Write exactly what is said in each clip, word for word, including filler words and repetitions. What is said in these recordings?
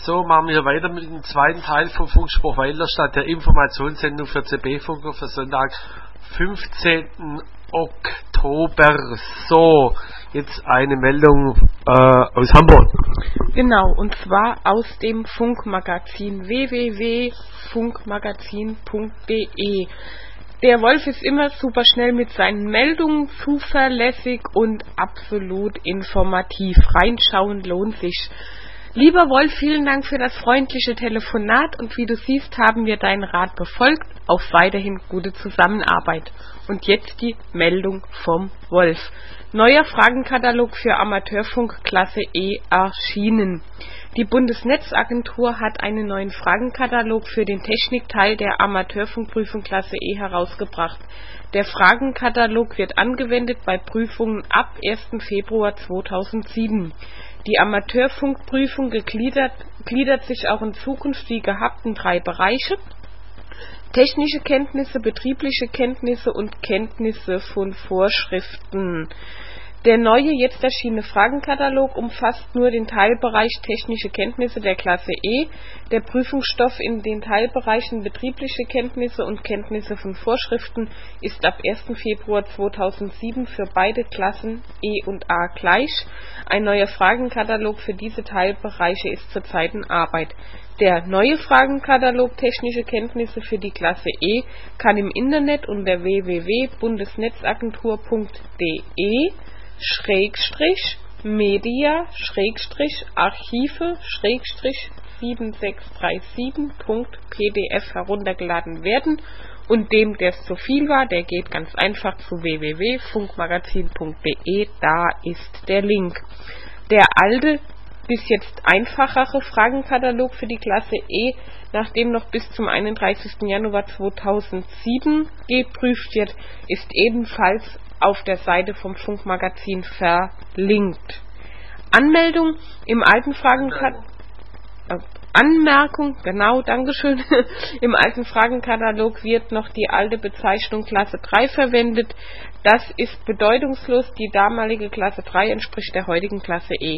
So, machen wir weiter mit dem zweiten Teil vom Funkspruch Weilerstadt, der Informationssendung für C B-Funker für Sonntag, fünfzehnten Oktober. So, jetzt eine Meldung äh, aus Hamburg. Genau, und zwar aus dem Funkmagazin w w w punkt funkmagazin punkt d e. Der Wolf ist immer super schnell mit seinen Meldungen, zuverlässig und absolut informativ. Reinschauen lohnt sich. Lieber Wolf, vielen Dank für das freundliche Telefonat und wie du siehst, haben wir deinen Rat befolgt. Auf weiterhin gute Zusammenarbeit. Und jetzt die Meldung vom Wolf. Neuer Fragenkatalog für Amateurfunk Klasse E erschienen. Die Bundesnetzagentur hat einen neuen Fragenkatalog für den Technikteil der Amateurfunkprüfung Klasse E herausgebracht. Der Fragenkatalog wird angewendet bei Prüfungen ab ersten Februar zweitausendsieben. Die Amateurfunkprüfung gegliedert, gliedert sich auch in Zukunft wie gehabt in drei Bereiche: technische Kenntnisse, betriebliche Kenntnisse und Kenntnisse von Vorschriften. Der neue, jetzt erschienene Fragenkatalog umfasst nur den Teilbereich technische Kenntnisse der Klasse E. Der Prüfungsstoff in den Teilbereichen betriebliche Kenntnisse und Kenntnisse von Vorschriften ist ab ersten Februar zweitausendsieben für beide Klassen E und A gleich. Ein neuer Fragenkatalog für diese Teilbereiche ist zurzeit in Arbeit. Der neue Fragenkatalog technische Kenntnisse für die Klasse E kann im Internet unter w w w punkt bundesnetzagentur punkt d e Schrägstrich Media Schrägstrich Archive Schrägstrich sieben sechs drei sieben Punkt p d f heruntergeladen werden, und dem, der es zu viel war, der geht ganz einfach zu w w w punkt funkmagazin punkt d e, da ist der Link. Der alte, bis jetzt einfachere Fragenkatalog für die Klasse E, nachdem noch bis zum einunddreißigsten Januar zweitausendsieben geprüft wird, ist ebenfalls auf der Seite vom Funkmagazin verlinkt. Anmeldung im alten Fragenkatalog. Äh, Anmerkung, genau, Dankeschön. Im alten Fragenkatalog wird noch die alte Bezeichnung Klasse drei verwendet. Das ist bedeutungslos. Die damalige Klasse drei entspricht der heutigen Klasse E.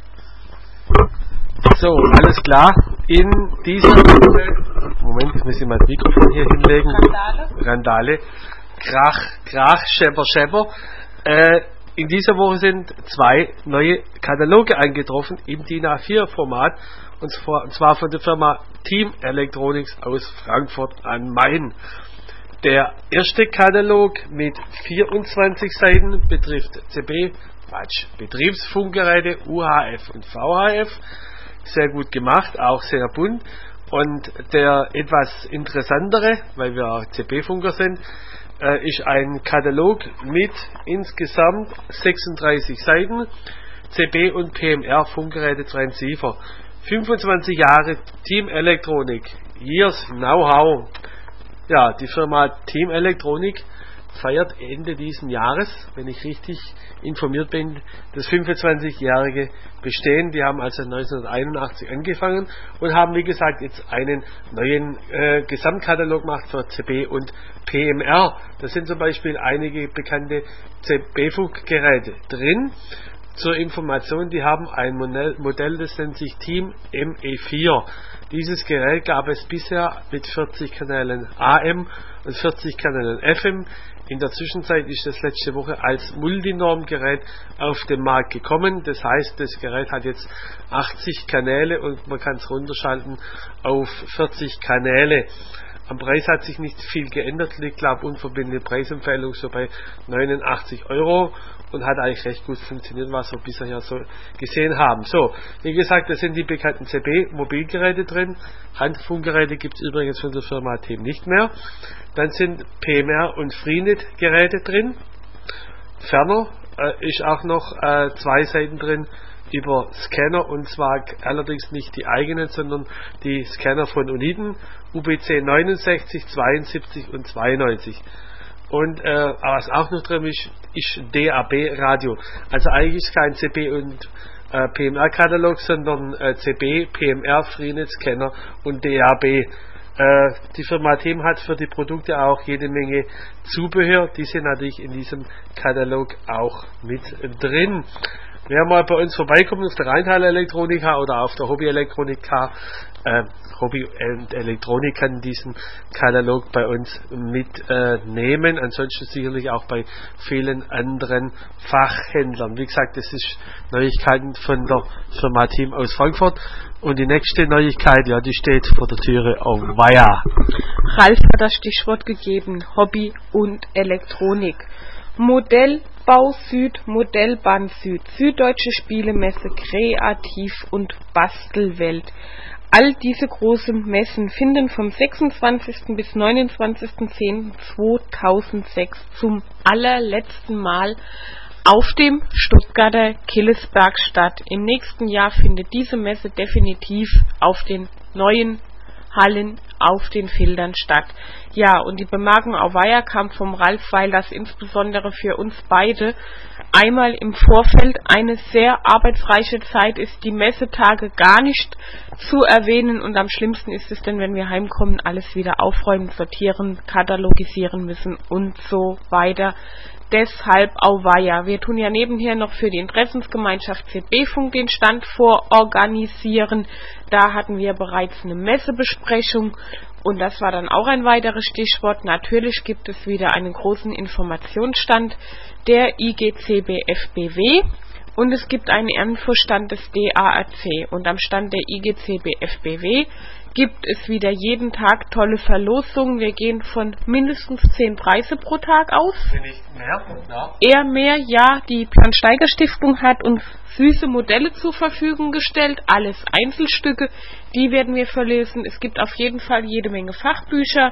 So, alles klar. In diesem Moment, ich muss ich mal das Mikrofon hier hinlegen. Randale. Randale. Krach, Krach, Schepper, Schepper. Äh, in dieser Woche sind zwei neue Kataloge eingetroffen im D I N A vier Format, und zwar von der Firma Team Electronics aus Frankfurt am Main. Der erste Katalog mit vierundzwanzig Seiten betrifft C B, Quatsch, Betriebsfunkgeräte, U H F und V H F. Sehr gut gemacht, auch sehr bunt. Und der etwas interessantere, weil wir C B-Funker sind, äh, ist ein Katalog mit insgesamt sechsunddreißig Seiten, C B und P M R-Funkgeräte Transceiver. fünfundzwanzig Jahre Team Elektronik, Years Know-how. Ja, die Firma Team Elektronik feiert Ende diesen Jahres, wenn ich richtig informiert bin, das fünfundzwanzigjährige Bestehen. Die haben also neunzehnhunderteinundachtzig angefangen und haben, wie gesagt, jetzt einen neuen äh, Gesamtkatalog gemacht für C B und P M R. Da sind zum Beispiel einige bekannte C B-Funkgeräte drin. Zur Information, die haben ein Modell, das nennt sich Team M E vier. Dieses Gerät gab es bisher mit vierzig Kanälen A M und vierzig Kanälen F M. In der Zwischenzeit ist das letzte Woche als Multinorm-Gerät auf den Markt gekommen. Das heißt, das Gerät hat jetzt achtzig Kanäle und man kann es runterschalten auf vierzig Kanäle. Am Preis hat sich nicht viel geändert, liegt, glaube unverbindliche Preisempfehlung so bei neunundachtzig Euro und hat eigentlich recht gut funktioniert, was wir bisher so gesehen haben. So, wie gesagt, da sind die bekannten C B-Mobilgeräte drin. Handfunkgeräte gibt es übrigens von der Firma Team nicht mehr. Dann sind P M R und Freenet-Geräte drin. Ferner äh, ist auch noch äh, zwei Seiten drin über Scanner, und zwar allerdings nicht die eigenen, sondern die Scanner von Uniden, U B C neunundsechzig, zweiundsiebzig und zweiundneunzig. Und äh, was auch noch drin ist, ist D A B-Radio. Also eigentlich ist kein C B und äh, P M R-Katalog, sondern äh, C B, P M R, Freenet, Scanner und D A B. Äh, die Firma Team hat für die Produkte auch jede Menge Zubehör. Die sind natürlich in diesem Katalog auch mit drin. wer mal bei uns vorbeikommt auf der Rheintaler Elektronika oder auf der Hobby Elektronika, äh, Hobby und Elektronik kann diesen Katalog bei uns mitnehmen. Äh, Ansonsten sicherlich auch bei vielen anderen Fachhändlern. Wie gesagt, das ist Neuigkeiten von der Firma Team aus Frankfurt. Und die nächste Neuigkeit, ja, die steht vor der Türe auf Weiher. Ralf hat das Stichwort gegeben, Hobby und Elektronik. Modellbau Süd, Modellbahn Süd, Süddeutsche Spielemesse, Kreativ- und Bastelwelt. All diese großen Messen finden vom sechsundzwanzigsten bis neunundzwanzigsten zehnten zweitausendsechs zum allerletzten Mal auf dem Stuttgarter Killesberg statt. Im nächsten Jahr findet diese Messe definitiv auf den neuen Hallen auf den Feldern statt. Ja, und die Bemerkung auf Weiher kam vom Ralf, weil das insbesondere für uns beide einmal im Vorfeld eine sehr arbeitsreiche Zeit ist, die Messetage gar nicht zu erwähnen, und am schlimmsten ist es denn, wenn wir heimkommen, alles wieder aufräumen, sortieren, katalogisieren müssen und so weiter. Deshalb Auweia. Wir tun ja nebenher noch für die Interessensgemeinschaft C B-Funk den Stand vororganisieren. Da hatten wir bereits eine Messebesprechung und das war dann auch ein weiteres Stichwort. Natürlich gibt es wieder einen großen Informationsstand der I G C B F B W und es gibt einen Infostand des D A R C. Und am Stand der I G C B F B W gibt es wieder jeden Tag tolle Verlosungen. Wir gehen von mindestens zehn Preise pro Tag aus. Wenn nicht mehr, ja. Eher mehr, ja. Die Plan-Steiger Stiftung hat uns süße Modelle zur Verfügung gestellt. Alles Einzelstücke. Die werden wir verlesen. Es gibt auf jeden Fall jede Menge Fachbücher,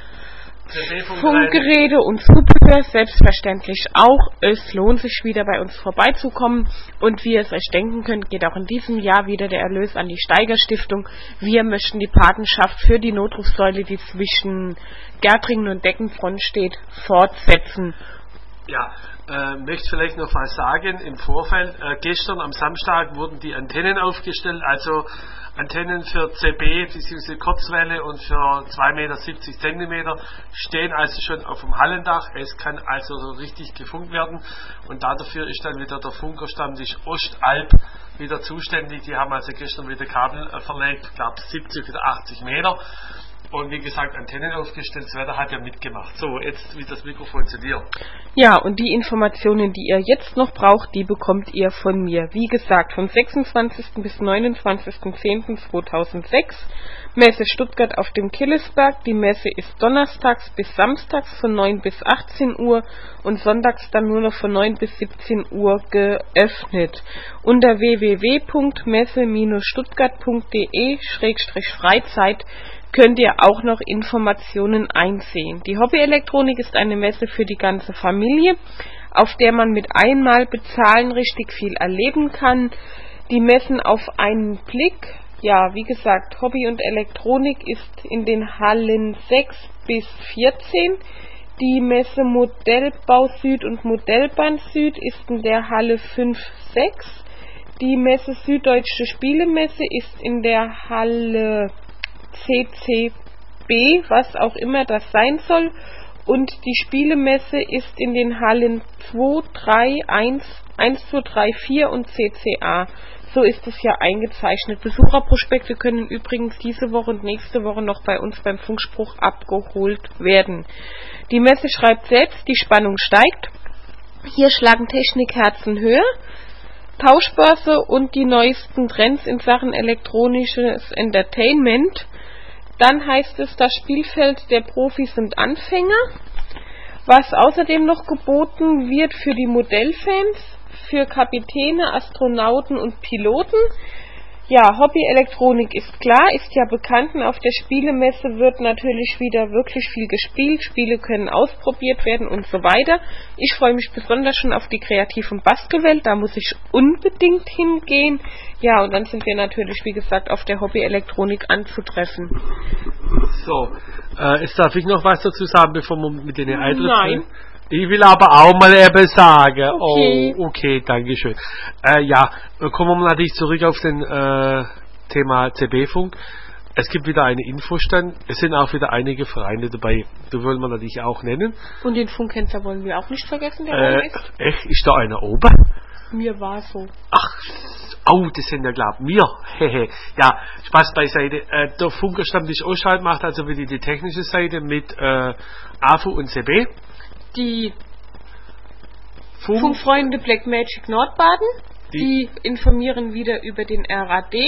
Funkgeräte und Zubehör, selbstverständlich auch. Es lohnt sich wieder bei uns vorbeizukommen und wie ihr es euch denken könnt, geht auch in diesem Jahr wieder der Erlös an die Steiger Stiftung. Wir möchten die Patenschaft für die Notrufsäule, die zwischen Gärtringen und Deckenfront steht, fortsetzen. Ja, äh, möchte vielleicht noch was sagen im Vorfeld. Äh, gestern am Samstag wurden die Antennen aufgestellt, also Antennen für C B bzw. Kurzwelle und für zwei Meter siebzig Zentimeter stehen also schon auf dem Hallendach. Es kann also richtig gefunkt werden und dafür ist dann wieder der Funkerstammtisch Ostalb wieder zuständig. Die haben also gestern wieder Kabel äh, verlegt, ich glaube siebzig oder achtzig Meter. Und wie gesagt, Antennen aufgestellt, das Wetter hat ja mitgemacht. So, jetzt wieder das Mikrofon zu dir. Ja, und die Informationen, die ihr jetzt noch braucht, die bekommt ihr von mir. Wie gesagt, vom sechsundzwanzigsten bis neunundzwanzigsten zehnten zweitausendsechs. Messe Stuttgart auf dem Killesberg. Die Messe ist donnerstags bis samstags von neun bis achtzehn Uhr und sonntags dann nur noch von neun bis siebzehn Uhr geöffnet. Unter w w w punkt messe Bindestrich stuttgart punkt d e Schrägstrich Freizeit könnt ihr auch noch Informationen einsehen. Die Hobbyelektronik ist eine Messe für die ganze Familie, auf der man mit einmal bezahlen richtig viel erleben kann. Die Messen auf einen Blick. Ja, wie gesagt, Hobby und Elektronik ist in den Hallen sechs bis vierzehn. Die Messe Modellbau Süd und Modellbahn Süd ist in der Halle fünf sechs. Die Messe Süddeutsche Spielemesse ist in der Halle C C B, was auch immer das sein soll, und die Spielemesse ist in den Hallen zwei, drei, eins, eins, zwei, drei, vier und C C A. So ist es ja eingezeichnet. Besucherprospekte können übrigens diese Woche und nächste Woche noch bei uns beim Funkspruch abgeholt werden. Die Messe schreibt selbst, die Spannung steigt. Hier schlagen Technikherzen höher. Tauschbörse und die neuesten Trends in Sachen elektronisches Entertainment. Dann heißt es, das Spielfeld der Profis und Anfänger. Was außerdem noch geboten wird für die Modellfans, für Kapitäne, Astronauten und Piloten. Ja, Hobbyelektronik ist klar, ist ja bekannt, und auf der Spielemesse wird natürlich wieder wirklich viel gespielt, Spiele können ausprobiert werden und so weiter. Ich freue mich besonders schon auf die Kreativ- und Bastelwelt, da muss ich unbedingt hingehen. Ja, und dann sind wir natürlich, wie gesagt, auf der Hobbyelektronik anzutreffen. So, äh, jetzt darf ich noch was dazu sagen, bevor wir mit den Eintritts... Nein. Ich will aber auch mal eben sagen. Okay. Oh, okay, danke schön. Äh, ja, kommen wir natürlich zurück auf den äh, Thema C B-Funk. Es gibt wieder einen Infostand. Es sind auch wieder einige Vereine dabei. Die wollen wir natürlich auch nennen. Und den Funkhändler wollen wir auch nicht vergessen, der äh, ist. Echt? Ist da einer oben? Mir war so. Ach, oh, das sind ja klar. Mir, hehe. Ja, Spaß beiseite. Äh, der Funkerstammtisch Ostschalt macht also wieder die technische Seite mit äh, A F U und C B. Die Funk, Funkfreunde Black Magic Nordbaden, die, die informieren wieder über den R A D.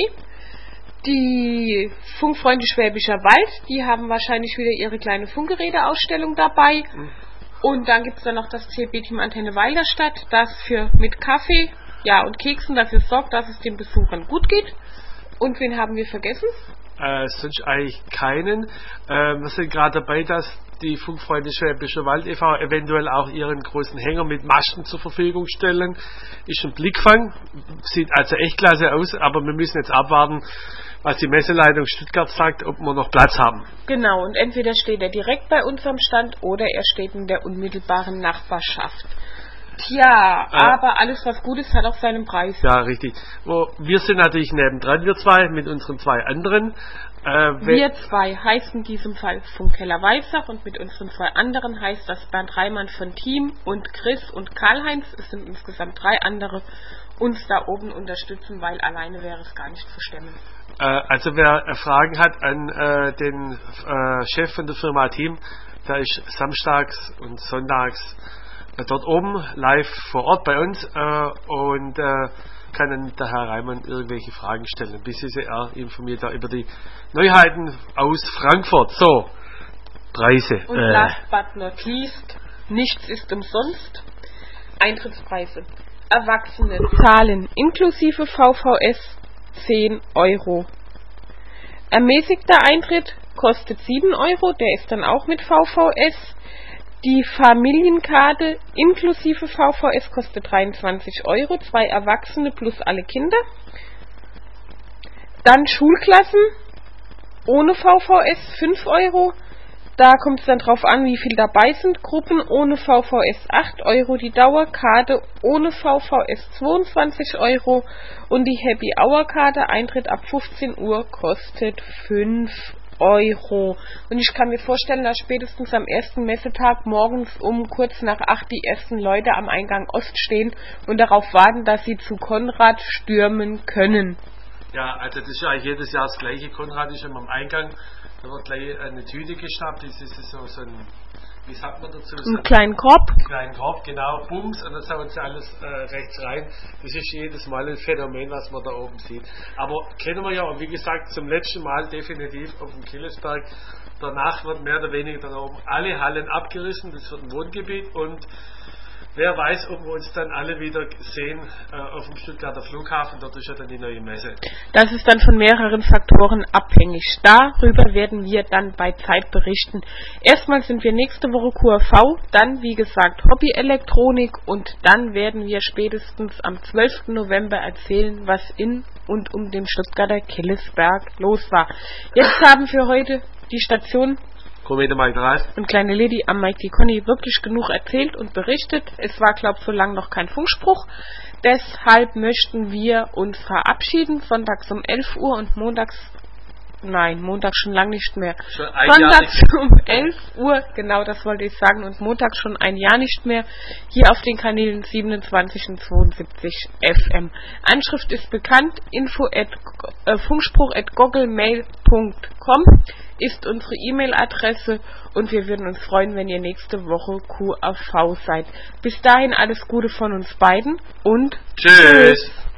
Die Funkfreunde Schwäbischer Wald, die haben wahrscheinlich wieder ihre kleine Funkgeräteausstellung dabei. Mhm. Und dann gibt es dann noch das C B-Team Antenne Weilerstadt, das für mit Kaffee ja, und Keksen dafür sorgt, dass es den Besuchern gut geht. Und wen haben wir vergessen? Äh, sonst eigentlich keinen. Äh, wir sind gerade dabei, dass die Funkfreunde Schwäbischer Wald e V eventuell auch ihren großen Hänger mit Masten zur Verfügung stellen. Ist ein Blickfang, sieht also echt klasse aus, aber wir müssen jetzt abwarten, was die Messeleitung Stuttgart sagt, ob wir noch Platz haben. Genau, und entweder steht er direkt bei uns am Stand oder er steht in der unmittelbaren Nachbarschaft. Tja, äh, aber alles, was gut ist, hat auch seinen Preis. Ja, richtig. Wir sind natürlich nebendran, wir zwei, mit unseren zwei anderen. Äh, wir zwei heißt in diesem Fall Funkkeller Weissach und mit unseren zwei anderen heißt das Bernd Reimann von Team und Chris und Karl-Heinz, es sind insgesamt drei andere, uns da oben unterstützen, weil alleine wäre es gar nicht zu stemmen. Äh, also wer äh, Fragen hat an äh, den äh, Chef von der Firma Team, der ist samstags und sonntags äh, dort oben live vor Ort bei uns äh, und äh, kann dann der Herr Reimann irgendwelche Fragen stellen. Bis er informiert da über die Neuheiten aus Frankfurt. So, Preise. Und äh. last but not least, nichts ist umsonst. Eintrittspreise. Erwachsene zahlen inklusive V V S zehn Euro. Ermäßigter Eintritt kostet sieben Euro, der ist dann auch mit V V S. Die Familienkarte inklusive V V S kostet dreiundzwanzig Euro, zwei Erwachsene plus alle Kinder. Dann Schulklassen ohne V V S fünf Euro. Da kommt es dann drauf an, wie viel dabei sind. Gruppen ohne V V S acht Euro, die Dauerkarte ohne V V S zweiundzwanzig Euro und die Happy Hour Karte, Eintritt ab fünfzehn Uhr, kostet fünf Euro. Und ich kann mir vorstellen, dass spätestens am ersten Messetag morgens um kurz nach acht die ersten Leute am Eingang Ost stehen und darauf warten, dass sie zu Konrad stürmen können. Ja, also das ist ja jedes Jahr das gleiche. Konrad ist immer am Eingang. Da wird gleich eine Tüte geschnappt. Das ist so, so ein, wie sagt man dazu? So einen kleinen Korb. Einen kleinen Korb, genau. Bums, und dann saugen sie alles äh, rechts rein. Das ist jedes Mal ein Phänomen, was man da oben sieht. Aber kennen wir ja, und wie gesagt, zum letzten Mal definitiv auf dem Killesberg. Danach wird mehr oder weniger da oben alle Hallen abgerissen. Das wird ein Wohngebiet und wer weiß, ob wir uns dann alle wieder sehen äh, auf dem Stuttgarter Flughafen. Dort ist ja dann die neue Messe. Das ist dann von mehreren Faktoren abhängig. Darüber werden wir dann bei Zeit berichten. Erstmal sind wir nächste Woche Q R V, dann wie gesagt Hobby-Elektronik und dann werden wir spätestens am zwölften November erzählen, was in und um den Stuttgarter Killesberg los war. Jetzt haben wir heute die Station und kleine Lady am Mike die Conny wirklich genug erzählt und berichtet. Es war, glaube ich, so lange noch kein Funkspruch. Deshalb möchten wir uns verabschieden. Sonntags um elf Uhr und montags, nein, montags schon lange nicht mehr. Sonntags um elf Uhr, genau das wollte ich sagen, und montags schon ein Jahr nicht mehr. Hier auf den Kanälen siebenundzwanzig und zweiundsiebzig F M. Anschrift ist bekannt. Info at äh, funkspruch at gogglemail punkt com ist unsere E-Mail-Adresse und wir würden uns freuen, wenn ihr nächste Woche Q R V seid. Bis dahin alles Gute von uns beiden und tschüss!